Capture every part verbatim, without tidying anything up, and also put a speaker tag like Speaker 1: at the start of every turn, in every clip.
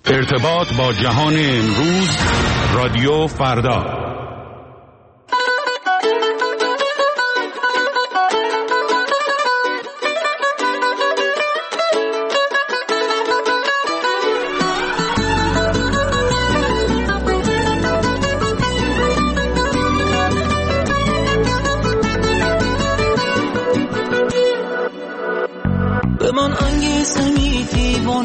Speaker 1: ارتباط با جهان امروز، رادیو فردا.
Speaker 2: به من انگیزه میدی با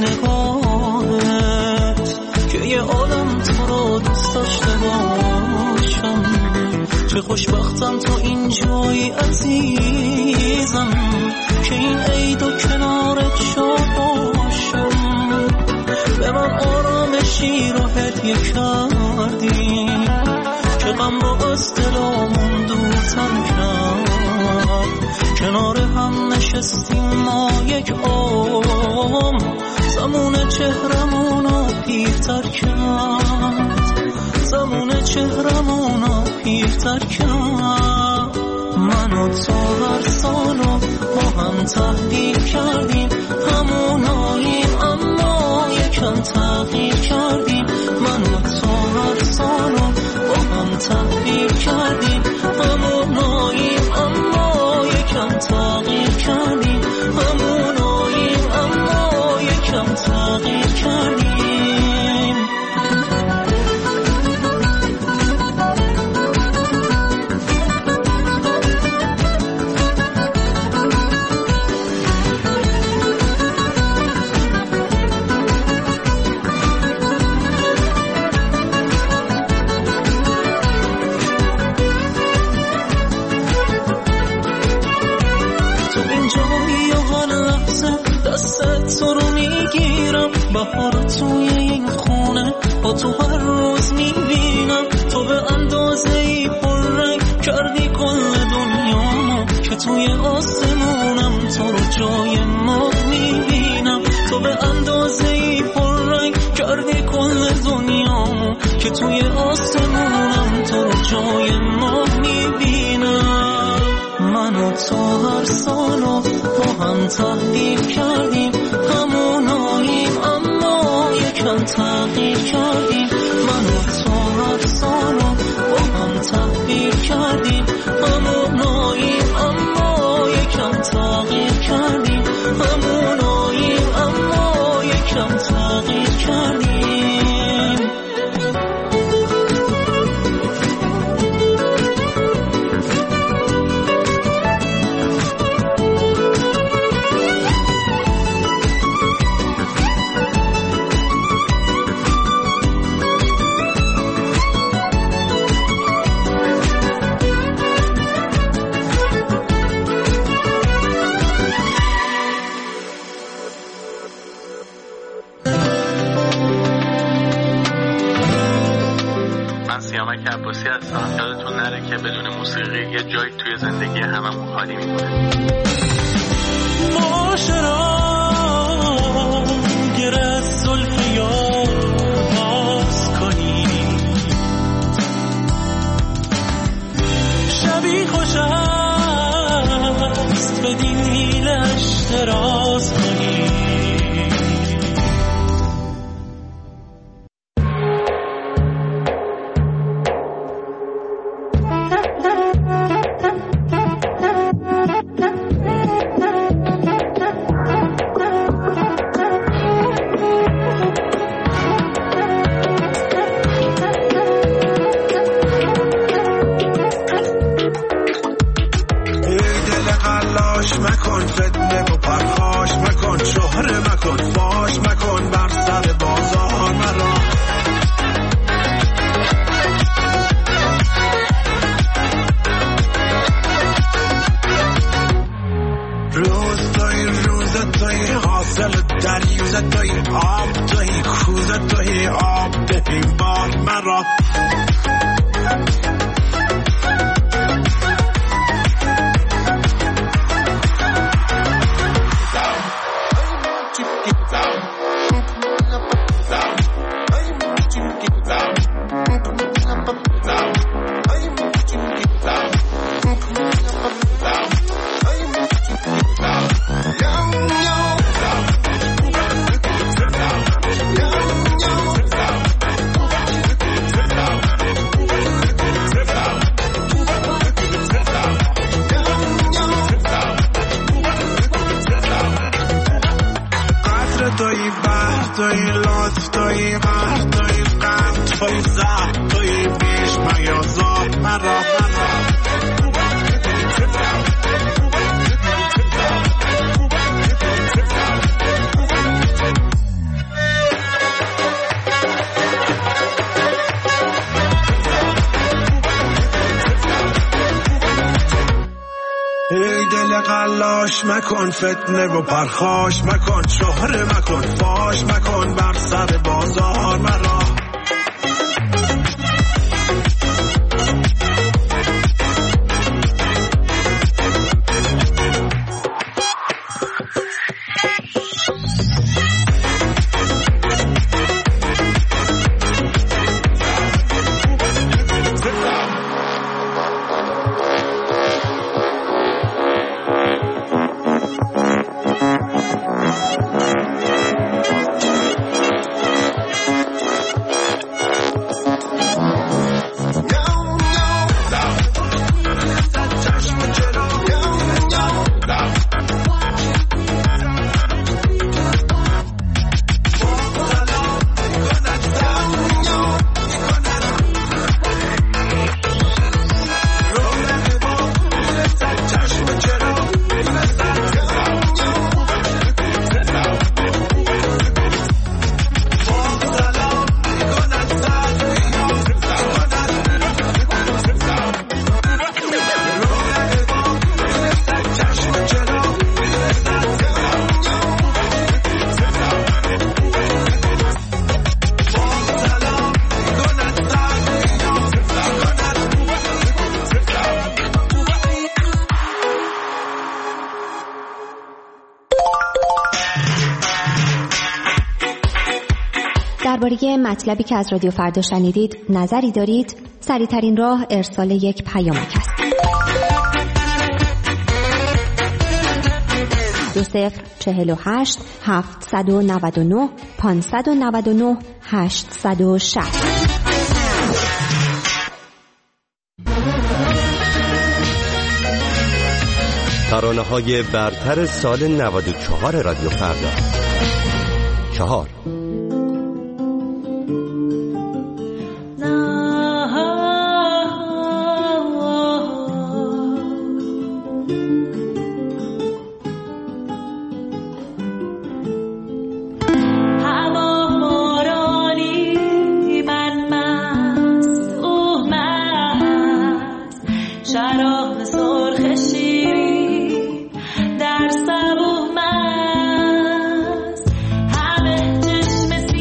Speaker 2: نگاهت که یه عالم تو رو دوست داشته باشم. چه خوشبختم تو اینجایی عزیزم که این عید و کنارت شاد باشم. به من آرامشی رو هدیه کردی که غم رو از دلامون دورتر کرد. کنار هم نشستیم ما یک عام، زمان چهرمونو پیرتر کرد، زمان چهرمونو پیرتر کرد. من و تو هر سالو با هم تحلیل کردیم، هموناییم اما یکم تغییر کردیم. من و تو هر سالو با هم تحلیل کردیم، هموناییم اما یکم تغییر کردیم، هموناییم اما یکم تغییر کردیم. تو رو میگیرم، بهار توی این خونه با تو هر روز میبینم. تو به اندازه ای پررنگ کردی کل دنیامو که توی آسمونم تو رو جای ما میبینم. تو به اندازه ای پررنگ کردی کل دنیامو که توی آسمونم تو رو جای ما میبینم. من و تو هر سالو با هم تحلیل کردیم، هموناییم اما یکم تغییر کردیم. من و تو هر سالو با هم تحلیل کردیم، هموناییم اما یکم تغییر کردیم، هموناییم اما یکم تغییر کردیم.
Speaker 3: یادتون نره که بدون موسیقی یه جایی توی زندگی هممون خالی میمونه.
Speaker 2: معاشران گره زلف یار باز کنید، شبی خوش است بدین هیلش دراز کنید.
Speaker 4: Yo, yo. توی بحر توی لطف توی قهر توی غم توی زهر توی بیش میازار مرا مرا ای دل قلاش مکن فتنه و پرخاش مکن شهره مکن فاش مکن بر سر بازار مرا
Speaker 5: درباره مطلبی که از رادیو فردا شنیدید نظری دارید؟ سریع‌ترین راه ارسال یک پیامک است. دو صفر چهل و هشت هفتصد و نود و نه پانصد و نود و نه هشتصد و شصت.
Speaker 6: ترانه‌های برتر سال نود و چهار رادیو فردا. چهار
Speaker 2: همه چشم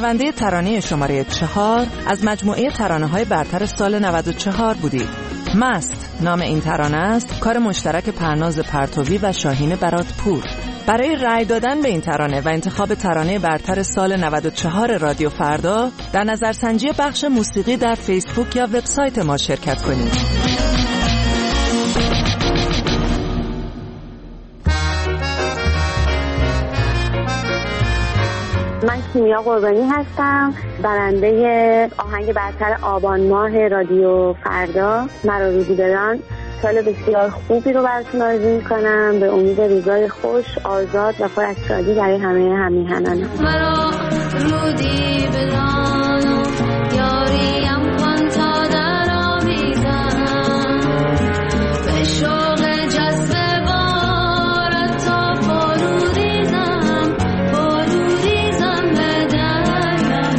Speaker 7: شنونده ترانه شماره چهار از مجموعه ترانه‌های برتر سال نود و چهار بودید. مست نام این ترانه است، کار مشترک پرناز پرتوی و شاهین براتپور. برای رأی دادن به این ترانه و انتخاب ترانه برتر سال نود و چهار رادیو فردا در نظرسنجی بخش موسیقی در فیسبوک یا وبسایت ما شرکت کنید.
Speaker 8: من کیمیا قربانی هستم، برنده آهنگ برتر آبان ماه رادیو فردا مرا روزی بدان. سال بسیار خوبی رو براتون آرزو می‌کنم، به امید روزای خوش، آزاد و پر از شادی برای همه همیهنانم.
Speaker 9: مرا رودی بدان یاریم کن تا در آویزم، به شوق جذب بارت تا پاروریزم، پاروریزم به دریم.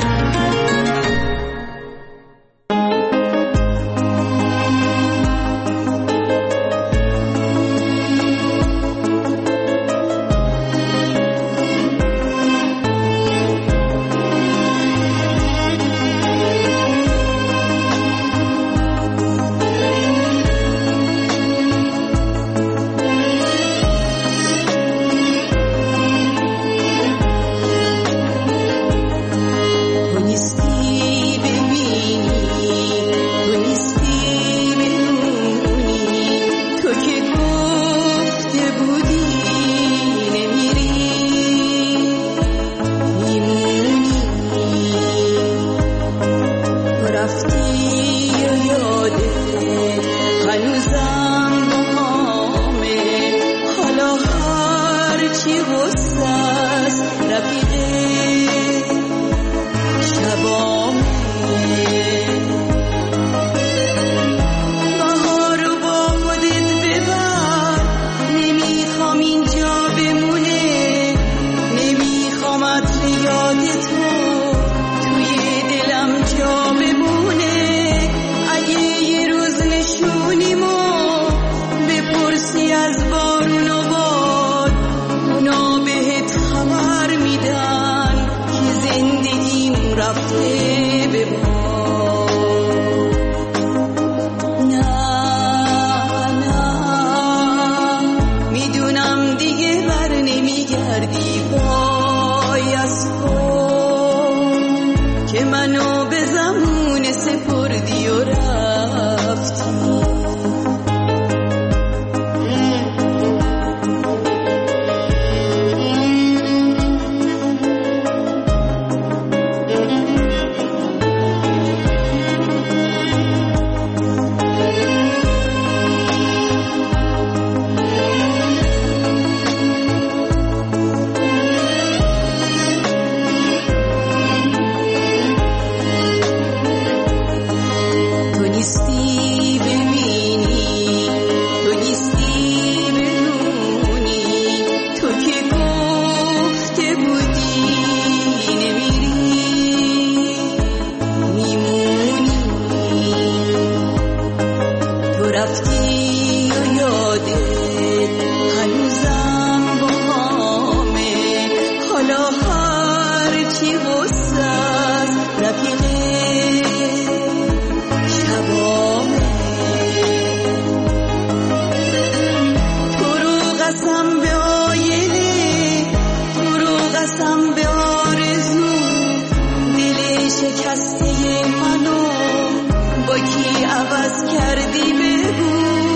Speaker 10: شکسته منو با کی عوض کردی بگو.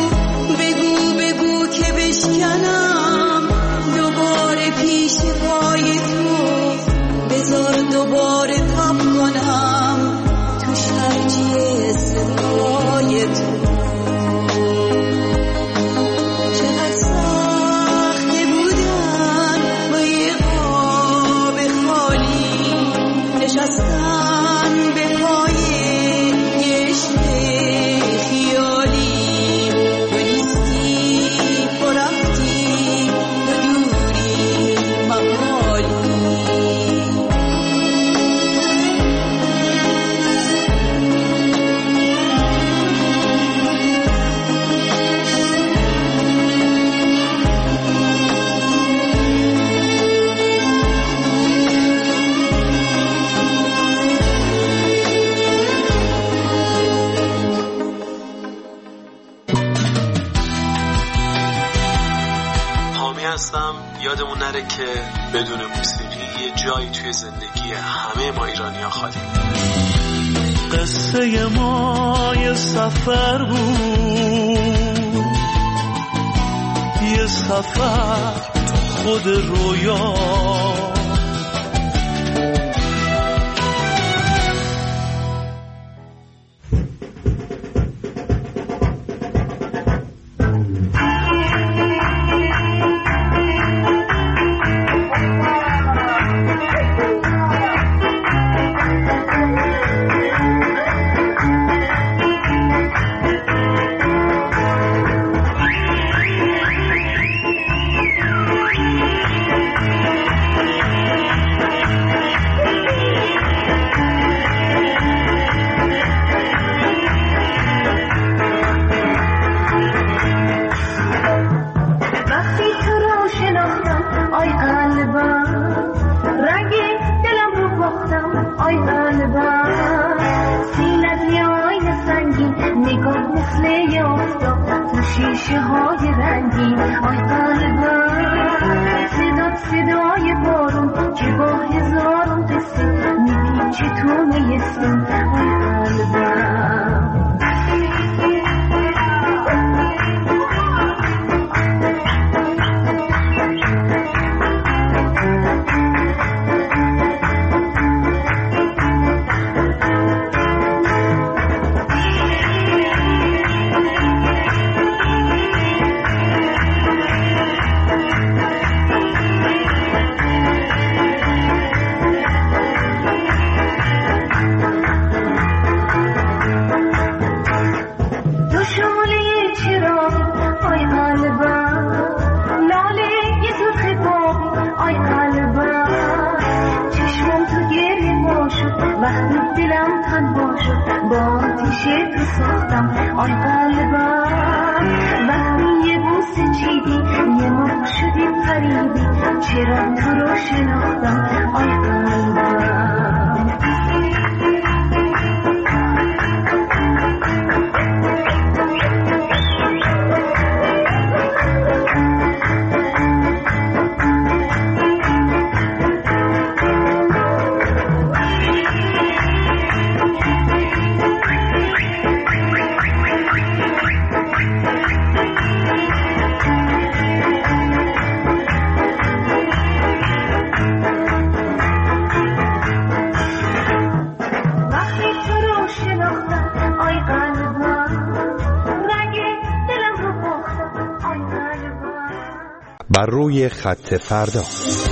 Speaker 3: هستم. یادمون نره که بدون موسیقی یه جایی توی زندگی همه ما ایرانی‌ها خالی.
Speaker 2: قصه ما یه سفر بود، یه سفر تو خود رویا.
Speaker 6: بر روی خط فردا.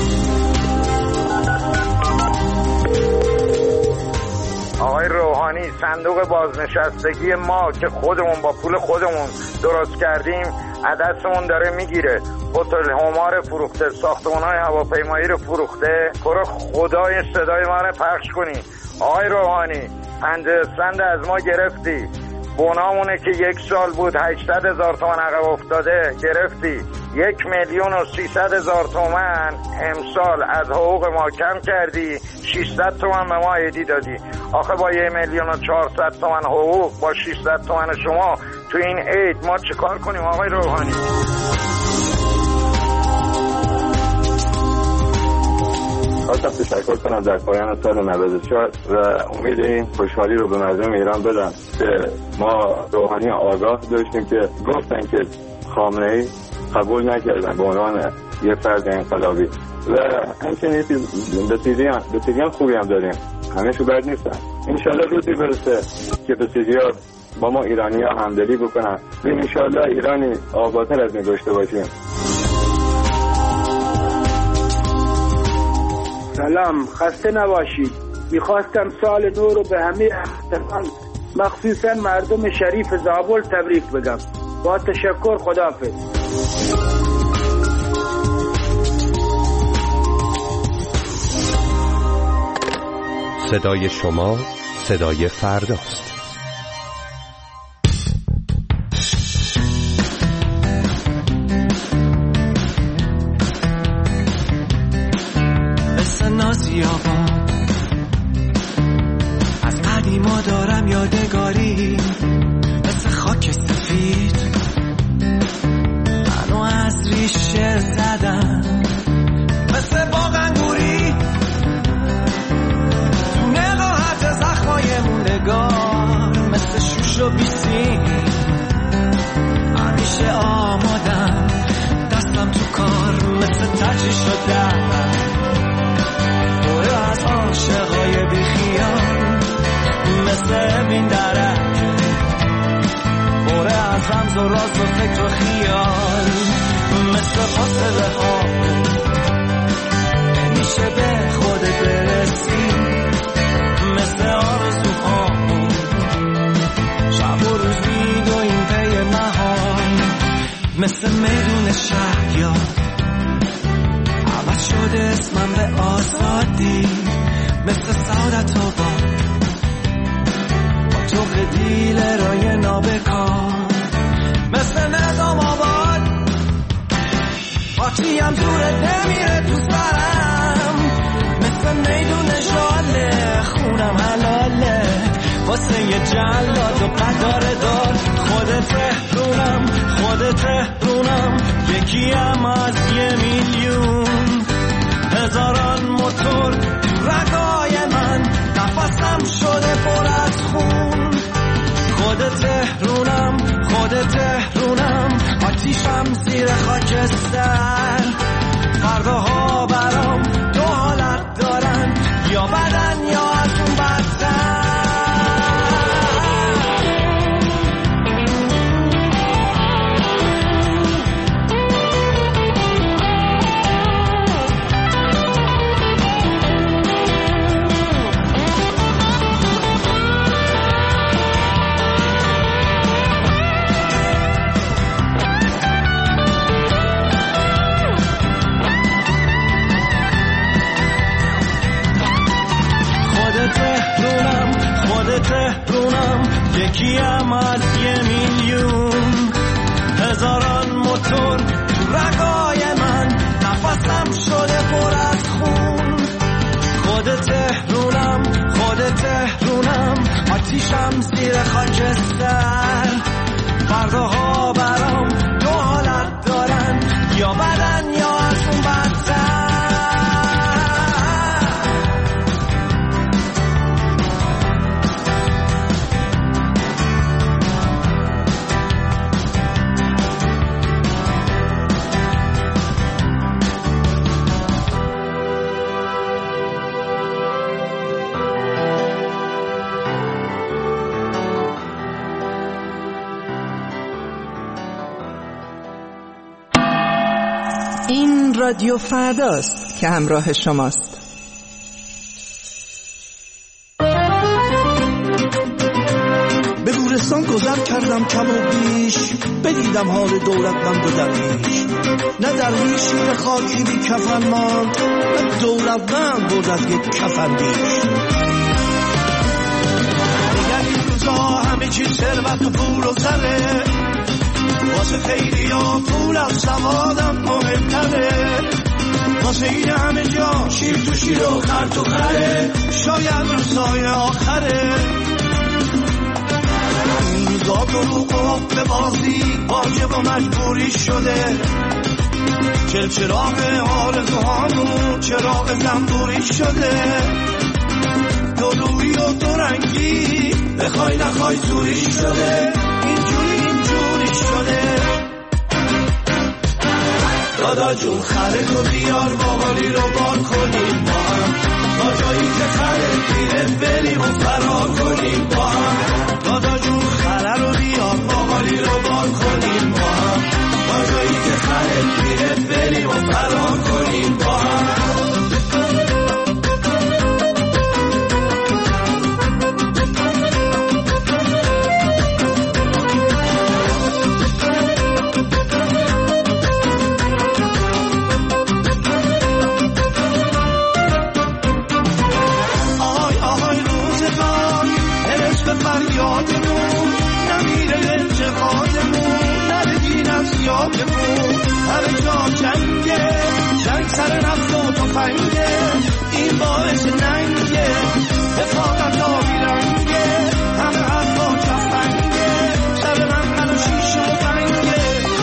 Speaker 10: آقای روحانی، صندوق بازنشستگی ما که خودمون با پول خودمون درست کردیم عدسمون داره میگیره. هتل همار فروخته، ساختمان‌های هواپیمایی رو فروخته. برو خدای صدای ما رو پخش کنی. آقای روحانی، پنجاه سنت از ما گرفتی. بونامونه که یک سال بود هشتصد هزار تومان عقب افتاده گرفتی. یک میلیون و سیصد هزار تومان امسال از حقوق ما کم کردی. ششصد تومان به ما عیدی دادی. آخه با یک میلیون و چهارصد تومان حقوق با ششصد تومان شما تو این عید ما چه کار کنیم آقای روحانی؟
Speaker 11: خواستم تشکر کنم در پایان سال نود و چهار و امید این خوشحالی رو به مردم ایران بدم که ما روحانی آگاه داشتیم که گفتن که خامنه‌ای قبول نکردن به عنوان یه فرد انقلابی و همچنین بسیاری خوبی هم داریم، همه شو بد نیستن. انشالله روزی برسه که بسیاری با ما ایرانی ها همدلی بکنن و انشالله ایرانی آبادتر از این داشته باشیم.
Speaker 12: سلام، خسته نباشید. میخواستم سال نو رو به همه احتمال مخصوصا مردم شریف زابل تبریک بگم. با تشکر، خداحافظ.
Speaker 6: صدای شما صدای فرداست.
Speaker 2: مثل نازیابان از قدیما دارم یادگاری، مثل خاک سفید منو از ریشه زدم رمز و راز و فکر و خیال، مثل فاصله ها میشه به خودت برسی، مثل آرزوها شب و روز میدویم پی مهان، مثل میدون شهریار عوض شده اسمم به آزادی، مثل سعادت و با با تو قدیل رای نابکار، مثل نظام آباد وقتی هم زورت نمیره تو سرم، مثل میدون شاله خونم حلاله واسه یه جلاد و قدار دار، خودت تهرونم خودت تهرونم یکیم از یه میلیون، هزاران موتور رگای من نفسم شده پر از خون، خودت تهرونم خودت تهرونم آتیشم زیر خاکستر، فرداها برام دو حالت دارن، یا بدن یا از اون بدتر. تهرونم یکیم از یه میلیون، هزاران موتور تو رگای من نفسم شده پر از خون، خودت تهرونم خودت تهرونم آتیشم زیر خاکستر، فرداها برام دو حالت دارن، یا بدن یا از اون بدتر.
Speaker 7: این رادیو فرداست که همراه شماست.
Speaker 13: به گورستان گذر کردم کم و بیش، بدیدم حال دولتمند و درویش، نه درویشی به خاکی بی کفن ماند، نه دولتمند بود از یک کفن بیش. دیگر این روزا همه چیز ثروت و پول و زره، واسه خیلی ها پول از سوادم مهمتره، واسه این همه جا شیر تو شیر و خر تو خره، شاید روزای آخره. این روزا دروغ و حب بازی واجب و مجبوری شده، چل چراغ آرزوهامون چراغ زنبوری شده، دلویی و دورنگی بخوای نخوای زوری شده، اینجوری اینجوری شده. دادا جون خره تو بیار باقالی رو بار کنیم با هم، تا جایی که خره دیره بریم و فرار کنیم با هم. دادا جون خره رو بیار باقالی رو بار کنیم با هم، تا جایی که خره دیره بریم و فرار کنیم با هم. همه جا جنگه، جنگ سر نفت و تفنگه، این باعث ننگه، رفاقت آبی رنگه، همه حرفا جفنگه، سر من من و شیش و بنگه.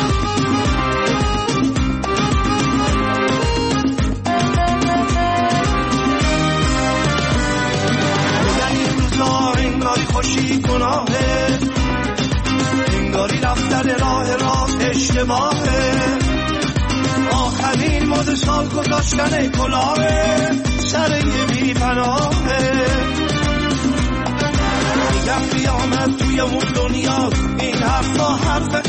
Speaker 13: بگن این روزا انگاری خوشی گناهه، انگاری رفتن راه راست اشتباهه، آخرین مد سال گذاشتن کلاهه، سر یه بی پناهه. میگم قیامت توی اون دنیا، این حرفا حرف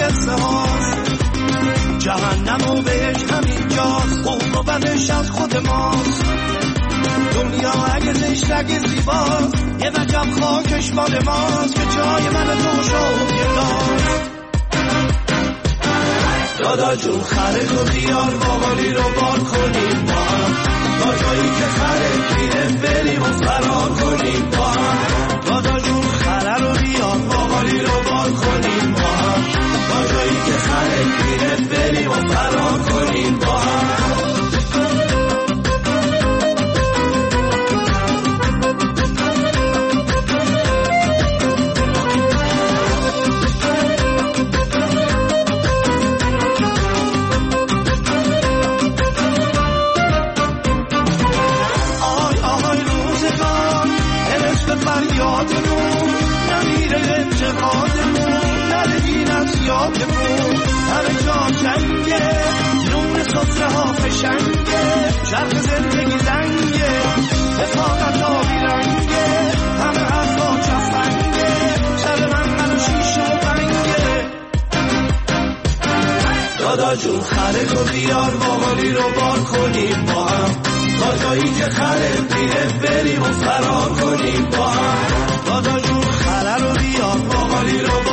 Speaker 13: جهنم و بهش همینجاست، قوم و بدش از خود ماست. دنیا اگه زشت اگه زیباست، یه وجب خاکش مال ماست که جای من تو شد یه داست. دادا جون خره تو بیار باقالی رو بار کنیم با هم، تا جایی که خره میره بریم و فرار کنیم با هم. دادا جون خره رو بیار باقالی رو بار کنیم با هم، تا جایی که خره میره بریم و فرار کنیم با هم. یادمون نمیره اعتقادمون، نرگین از یادمون، همه جا جنگه، نون سفره ها فشنگه، شرق زندگی زنگه، حفاظت آبی رنگه، همه حرفا چفنگه، سر من منو شیشه و بنگه. دادا جون خره تو بیار باقالی رو بار کنیم با هم، تا جایی که خره میره بریم و فرار کنیم با هم. دادا جون خره رو بیار باقالی رو